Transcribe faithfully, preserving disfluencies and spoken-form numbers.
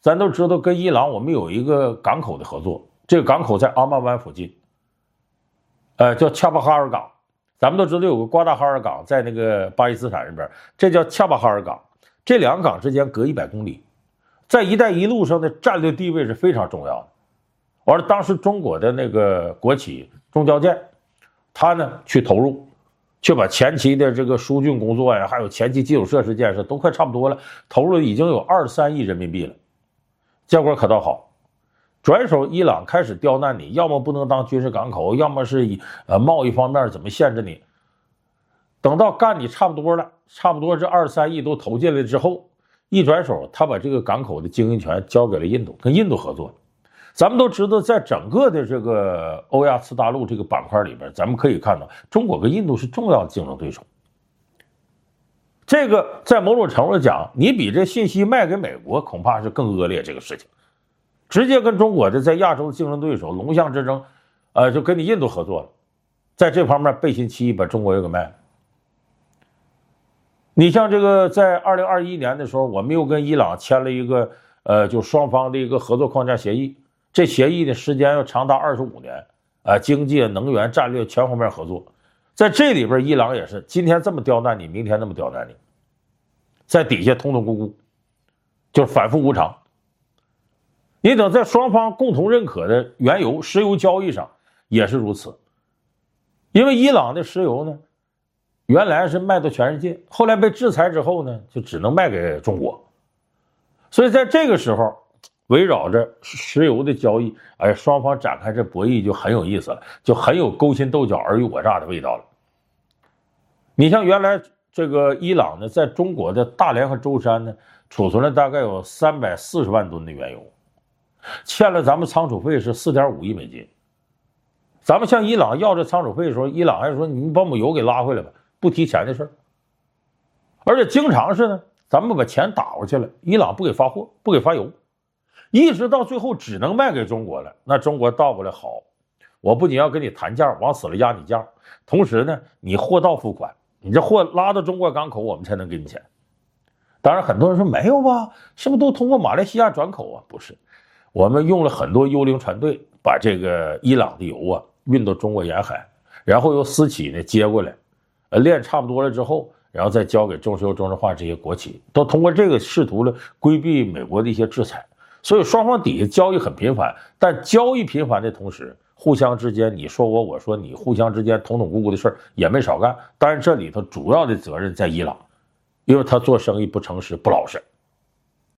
咱都知道跟伊朗我们有一个港口的合作，这个港口在阿曼湾附近，呃，叫恰巴哈尔港。咱们都知道有个瓜达哈尔港在那个巴基斯坦那边，这叫恰巴哈尔港。这两个港之间隔一百公里，在一带一路上的战略地位是非常重要的。完了，当时中国的那个国企中交建，他呢去投入，去把前期的这个疏浚工作呀，还有前期基础设施建设都快差不多了，投入已经有二十三亿人民币了。结果可倒好，转手伊朗开始刁难你，要么不能当军事港口，要么是以呃贸易方面怎么限制你。等到干你差不多了，差不多这二十三亿都投进来之后，一转手他把这个港口的经营权交给了印度，跟印度合作。咱们都知道，在整个的这个欧亚次大陆这个板块里边，咱们可以看到中国跟印度是重要的竞争对手。这个在某种程度讲，你比这信息卖给美国恐怕是更恶劣这个事情，直接跟中国的在亚洲的竞争对手龙象之争，呃，就跟你印度合作了，在这方面背信弃义把中国又给卖了。你像这个在二零二一年的时候，我们又跟伊朗签了一个呃，就双方的一个合作框架协议，这协议的时间要长达二十五年，啊、呃，经济、能源、战略全方面合作。在这里边，伊朗也是今天这么刁难你，明天那么刁难你，在底下通通咕咕，就是反复无常。你等在双方共同认可的原油、石油交易上也是如此，因为伊朗的石油呢，原来是卖到全世界，后来被制裁之后呢，就只能卖给中国。所以在这个时候，围绕着石油的交易，哎，双方展开这博弈就很有意思了，就很有勾心斗角、尔虞我诈的味道了。你像原来这个伊朗呢，在中国的大连和舟山呢，储存了大概有三百四十万吨的原油，欠了咱们仓储费是四点五亿美金。咱们向伊朗要这仓储费的时候，伊朗还说你把我们油给拉回来吧，不提钱的事儿。而且经常是呢，咱们把钱打过去了，伊朗不给发货，不给发油，一直到最后只能卖给中国了。那中国倒过来好，我不仅要跟你谈价，往死了压你价，同时呢，你货到付款，你这货拉到中国港口，我们才能给你钱。当然很多人说没有吧，是不是都通过马来西亚转口啊？不是，我们用了很多幽灵船队，把这个伊朗的油啊运到中国沿海，然后由私企呢接过来，呃，炼差不多了之后，然后再交给中石油、中石化这些国企，都通过这个试图了规避美国的一些制裁。所以双方底下交易很频繁，但交易频繁的同时，互相之间你说我我说你，互相之间捅捅咕咕的事儿也没少干。当然这里头主要的责任在伊朗，因为他做生意不诚实不老实。